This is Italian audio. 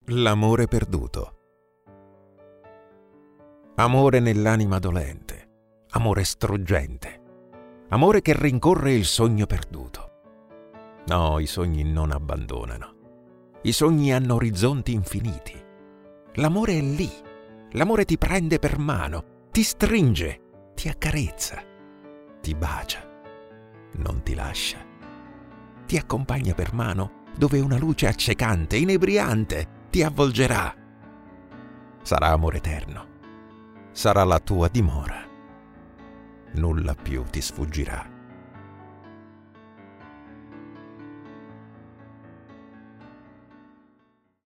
L'amore perduto. Amore nell'anima dolente, amore struggente, amore che rincorre il sogno perduto. No, i sogni non abbandonano. I sogni hanno orizzonti infiniti. L'amore è lì. L'amore ti prende per mano, ti stringe, ti accarezza, ti bacia, non ti lascia. Ti accompagna per mano dove una luce accecante, inebriante, ti avvolgerà. Sarà amore eterno. Sarà la tua dimora. Nulla più ti sfuggirà.